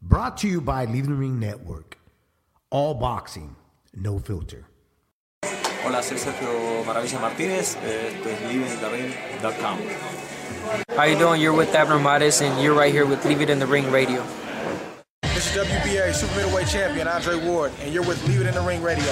Brought to you by Leaving the Ring Network. All boxing, no filter. Hola, soy Sergio Maravilla Martínez. Esto es liveinthering.com. How you doing? You're with Abner Mares, and you're right here with Leave It in the Ring Radio. This is WBA Super Middleweight Champion Andre Ward, and you're with Leave It in the Ring Radio.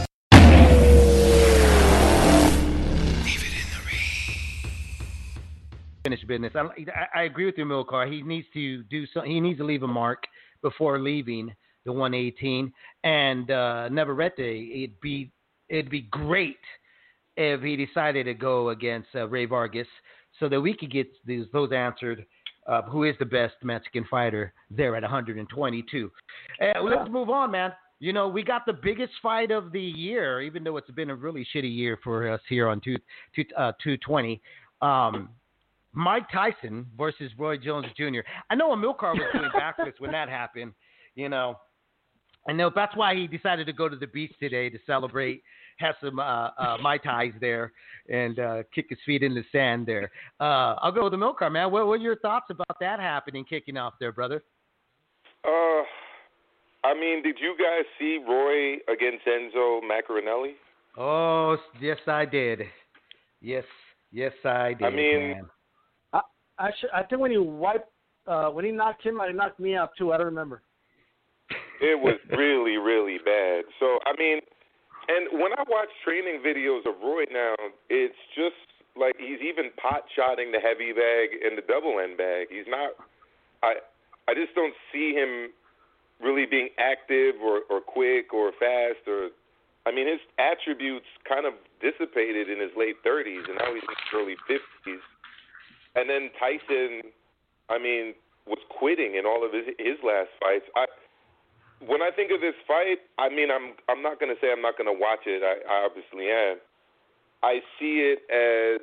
Leave it in the ring. Finish business. I agree with you, Milcar. He needs to do something. He needs to leave a mark before leaving the 118. And Navarrete, it'd be great if he decided to go against Ray Vargas so that we could get those answered. Who is the best Mexican fighter there at 122? Let's move on, man. You know, we got the biggest fight of the year, even though it's been a really shitty year for us here on 220. Mike Tyson versus Roy Jones Jr. I know Amilcar was doing backflips when that happened. You know, I know that's why he decided to go to the beach today to celebrate, have some Mai Tais there, and kick his feet in the sand there. I'll go with Amilcar, man. What are your thoughts about that happening, kicking off there, brother? I mean, did you guys see Roy against Enzo Maccarinelli? Oh, yes, I did. Yes, I did. I mean, man. I think when he knocked him, he knocked me out too. I don't remember. It was really, really bad. So, I mean, and when I watch training videos of Roy now, it's just like he's even pot-shotting the heavy bag and the double end bag. He's not – I just don't see him really being active or quick or fast or – I mean, his attributes kind of dissipated in his late 30s, and now he's in his early 50s. And then Tyson, I mean, was quitting in all of his last fights. When I think of this fight, I mean, I'm not going to say I'm not going to watch it. I obviously am. I see it as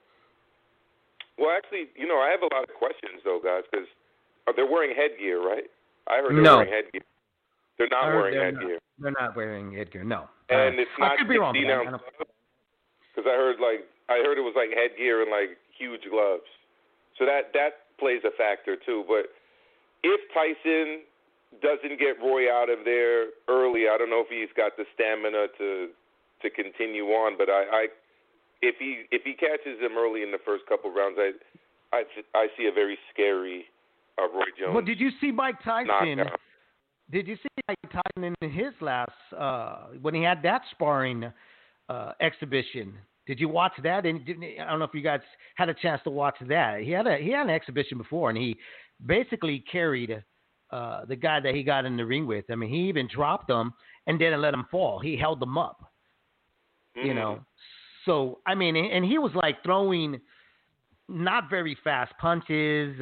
well. Actually, you know, I have a lot of questions though, guys, because they're wearing headgear, right? I heard they're wearing headgear. They're not wearing headgear. They're not wearing headgear. No. And it's not 16 wrong, ounce because I heard it was like headgear and like huge gloves. So that plays a factor too. But if Tyson doesn't get Roy out of there early, I don't know if he's got the stamina to continue on. But if he catches him early in the first couple rounds, I see a very scary Roy Jones. Well, did you see Mike Tyson? Knockout. Did you see Mike Tyson in his last when he had that sparring exhibition? Did you watch that? And I don't know if you guys had a chance to watch that. He had an exhibition before, and he basically carried the guy that he got in the ring with. I mean, he even dropped him and didn't let him fall. He held them up. Mm. You know. So I mean, and he was like throwing not very fast punches.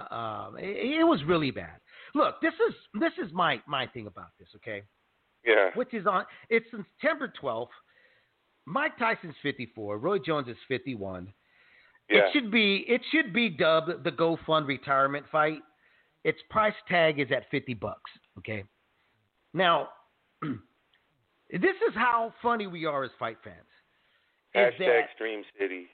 It was really bad. Look, this is my thing about this, okay? Yeah. Which is it's September 12th. Mike Tyson's 54. Roy Jones is 51. Yeah. It should be dubbed the Go Fund retirement fight. Its price tag is at $50. Okay. Now, this is how funny we are as fight fans. Hashtag Stream City.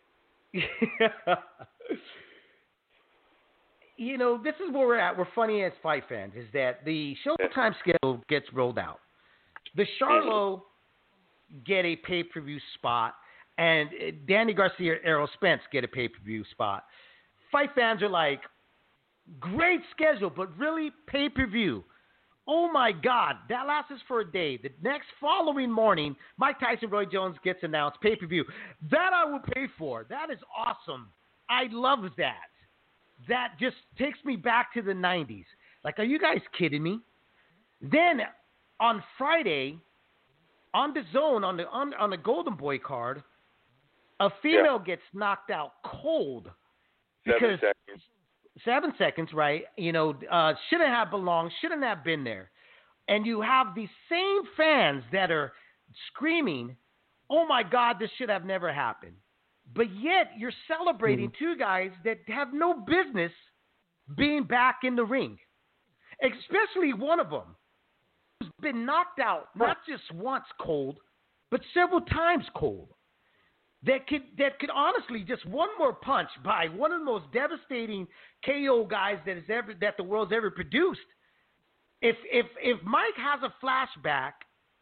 You know, this is where we're at. We're funny as fight fans. Is that the Showtime schedule gets rolled out. The Charlo get a pay-per-view spot, and Danny Garcia, Errol Spence get a pay-per-view spot. Fight fans are like, great schedule, but really pay-per-view. Oh, my God, that lasts for a day. The next following morning, Mike Tyson, Roy Jones gets announced pay-per-view. That I will pay for. That is awesome. I love that. That just takes me back to the 90s. Like, are you guys kidding me? Then on Friday, on the zone, on the Golden Boy card, a female gets knocked out cold. 7 seconds. 7 seconds, right? You know, shouldn't have belonged, shouldn't have been there. And you have these same fans that are screaming, oh my God, this should have never happened. But yet you're celebrating two guys that have no business being back in the ring. Especially one of them who's been knocked out, not just once cold, but several times cold. That could honestly, just one more punch by one of the most devastating KO guys that the world's ever produced, if Mike has a flashback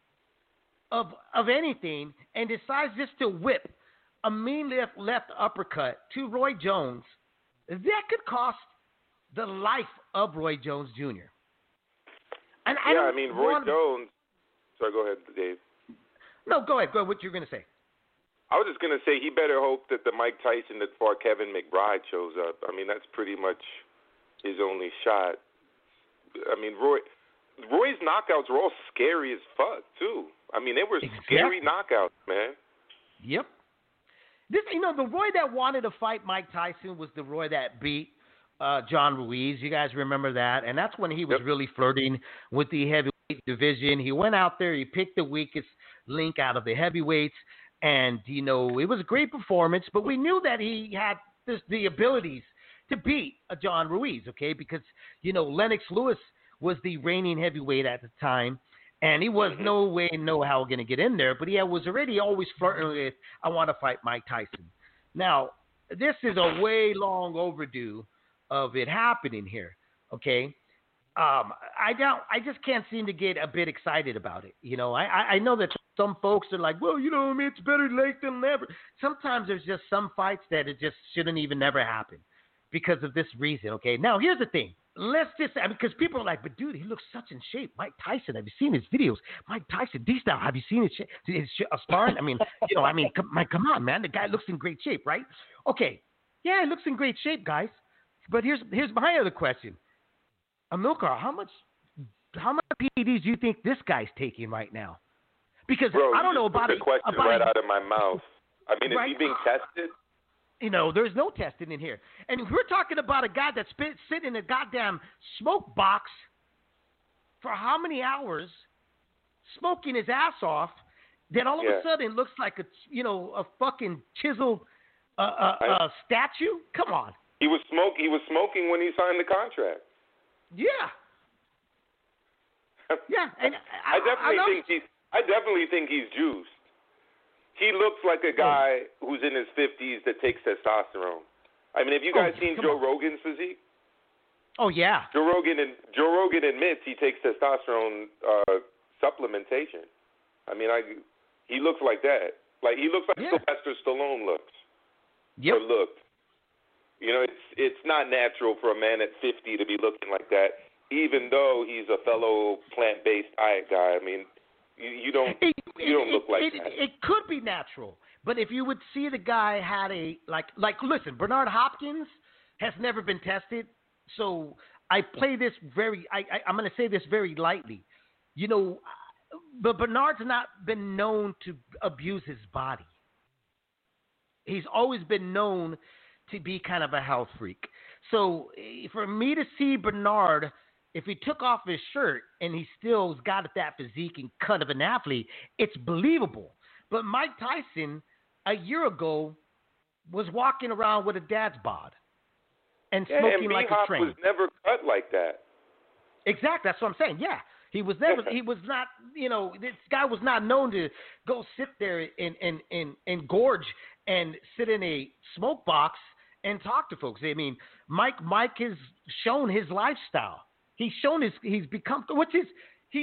of anything and decides just to whip a mean left uppercut to Roy Jones, that could cost the life of Roy Jones Jr. And Roy Jones. Sorry, go ahead, Dave. No, go ahead. Go ahead. What you're going to say? I was just going to say he better hope that the Mike Tyson that fought Kevin McBride shows up. I mean, that's pretty much his only shot. I mean, Roy's knockouts were all scary as fuck too. I mean, they were scary knockouts, man. Yep. The Roy that wanted to fight Mike Tyson was the Roy that beat John Ruiz. You guys remember that? And that's when he was really flirting with the heavyweight division. He went out there, he picked the weakest link out of the heavyweights, and, it was a great performance, but we knew that he had the abilities to beat John Ruiz, okay? Because, Lennox Lewis was the reigning heavyweight at the time, and he was no way, no how going to get in there, but he was already always flirting with, I want to fight Mike Tyson. Now, this is a way long overdue of it happening here, okay? I just can't seem to get a bit excited about it. I know that some folks are like, well, it's better late than never. Sometimes there's just some fights that it just shouldn't even never happen because of this reason, okay? Now, here's the thing. Let's just – because people are like, but, dude, he looks such in shape. Mike Tyson, have you seen his videos? Mike Tyson, D-Style, have you seen his sparring? Come on, man. The guy looks in great shape, right? Okay. Yeah, he looks in great shape, guys. But here's my other question. Amilcar, how much PEDs do you think this guy's taking right now? Because Bro, I don't know about it. The question right out of my mouth. I mean, right? Is he being tested? There's no testing in here. And we're talking about a guy that's sitting in a goddamn smoke box for how many hours, smoking his ass off, then all of a sudden looks like a fucking chiseled statue? Come on. He was smoking when he signed the contract. Yeah. Yeah, and I definitely think he's juiced. He looks like a guy who's in his 50s that takes testosterone. I mean, have you guys seen Joe Rogan's physique? Oh yeah. Joe Rogan admits he takes testosterone supplementation. I mean, he looks like that. Like he looks like Sylvester Stallone looks. Yep. Or looked. It's not natural for a man at 50 to be looking like that, even though he's a fellow plant-based diet guy. I mean, you don't look like that. It could be natural, but if you would see the guy had listen, Bernard Hopkins has never been tested, so I play this I'm going to say this very lightly. But Bernard's not been known to abuse his body. He's always been known to be kind of a health freak. So for me to see Bernard, if he took off his shirt and he still's got that physique and cut of an athlete, it's believable. But Mike Tyson, a year ago, was walking around with a dad's bod and smoking like a train. Was never cut like that. Exactly, that's what I'm saying. Yeah, he was never. He was not. This guy was not known to go sit there and gorge and sit in a smoke box and talk to folks. I mean, Mike has shown his lifestyle. He's shown he's become, hey,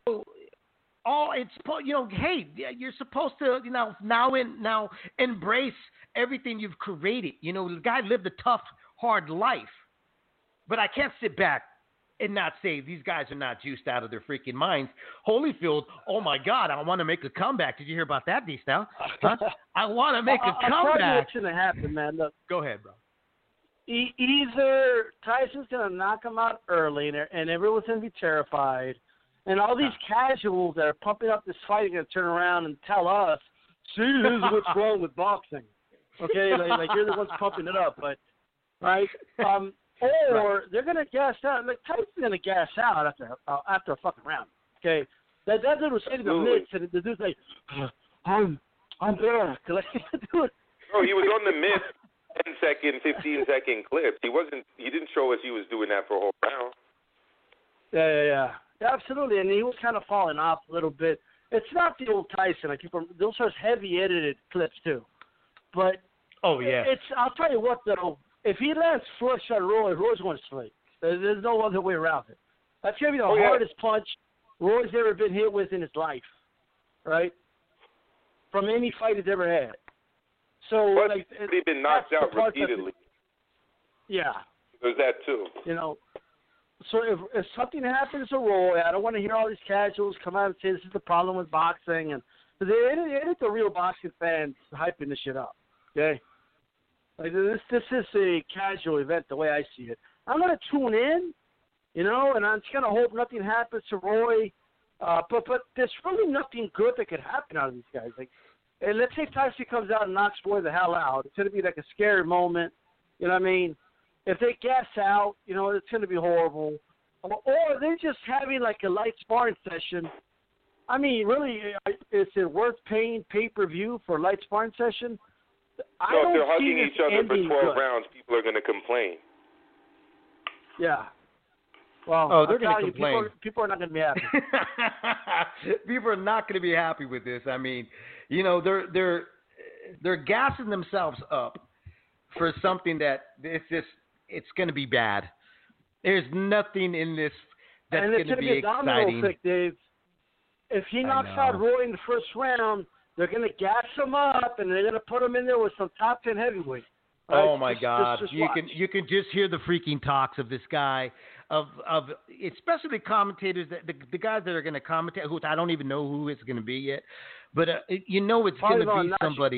you're supposed to, now embrace everything you've created. The guy lived a tough, hard life. But I can't sit back and not say these guys are not juiced out of their freaking minds. Holyfield, oh my God, I want to make a comeback. Did you hear about that, D-Style? Huh? I want to make a comeback. I'll tell you what's going to happen, man. Look, go ahead, bro. Either Tyson's going to knock him out early, and everyone's going to be terrified, and all these casuals that are pumping up this fight are going to turn around and tell us, see, this is what's wrong with boxing. Okay, like you're the ones pumping it up, but right? Or they're going to gas out. Like Tyson's going to gas out after a fucking round. Okay, that dude was hitting the mitts, and the dude's like, I'm there. Like, dude. Bro, he was on the mitts. 10-second, 15-second clips. He didn't show us he was doing that for a whole round. Yeah, absolutely. And he was kind of falling off a little bit. It's not the old Tyson. Those are heavy edited clips too. But I'll tell you what though. If he lands flush on Roy's going to sleep. There's no other way around it. That's going to be the hardest punch Roy's ever been hit with in his life, right? From any fight he's ever had. So, but he's been knocked out repeatedly. Yeah. There's that too. You know, so if something happens to Roy, I don't want to hear all these casuals come out and say this is the problem with boxing, and it ain't the real boxing fans hyping this shit up. Okay, like this is a casual event the way I see it. I'm gonna tune in, you know, and I'm just gonna hope nothing happens to Roy. But there's really nothing good that could happen out of these guys. Like, and let's say Tyson comes out and knocks Roy the hell out. It's gonna be like a scary moment. You know what I mean? If they gas out, you know, it's going to be horrible. Or they're just having like a light sparring session. I mean, really, is it worth paying pay-per-view for a light sparring session? No, if they're hugging each other for 12 rounds, people are going to complain. Yeah. Well, they're going to complain. People are not going to be happy. People are not going to be happy with this. I mean, you know, they're gassing themselves up for something that it's going to be bad. There's nothing in this that's going to be exciting. And it's going to be a domino effect, Dave. If he knocks out Roy in the first round, they're going to gas him up, and they're going to put him in there with some top 10 heavyweight. Right? Oh my God! You can just hear the freaking talks of this guy, of especially the commentators, the guys that are going to commentate, who I don't even know who it's going to be yet, but you know it's going to be somebody.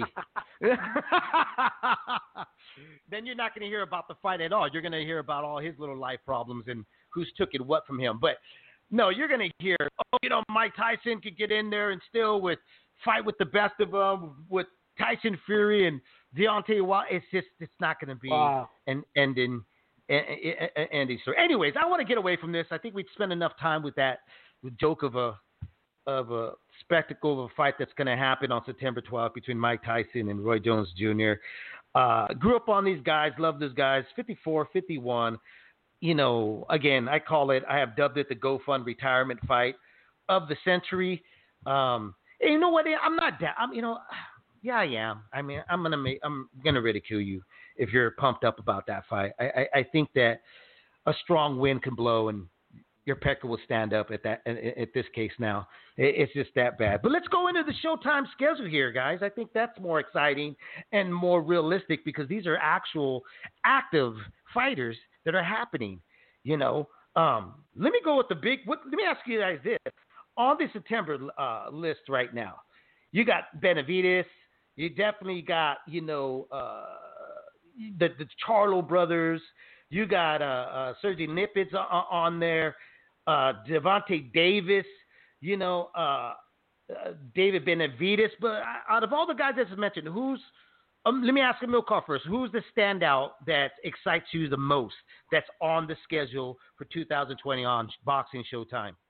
Then you're not going to hear about the fight at all. You're going to hear about all his little life problems and who's took it what from him. But no, you're going to hear, Mike Tyson could get in there and still fight with the best of them, with Tyson Fury and Deontay Wilder. It's not going to be an ending story. Anyways, I want to get away from this. I think we'd spend enough time with that joke of a spectacle of a fight that's going to happen on September 12th between Mike Tyson and Roy Jones Jr. Grew up on these guys, love those guys. 54, 51. Again, I have dubbed it the GoFund retirement fight of the century. And you know what? I'm not that. Yeah, I am. I mean, I'm gonna ridicule you if you're pumped up about that fight. I think that a strong wind can blow and your pecker will stand up at this case now. It's just that bad. But let's go into the Showtime schedule here, guys. I think that's more exciting and more realistic because these are actual active fighters that are happening. Let me go with let me ask you guys this. On the September list right now, you got Benavidez. You definitely got, the Charlo brothers. You got Sergey Nipids on there. Devontae Davis, David Benavidez. But out of all the guys that's mentioned, let me ask Amilcar first. Who's the standout that excites you the most that's on the schedule for 2020 on Boxing Showtime?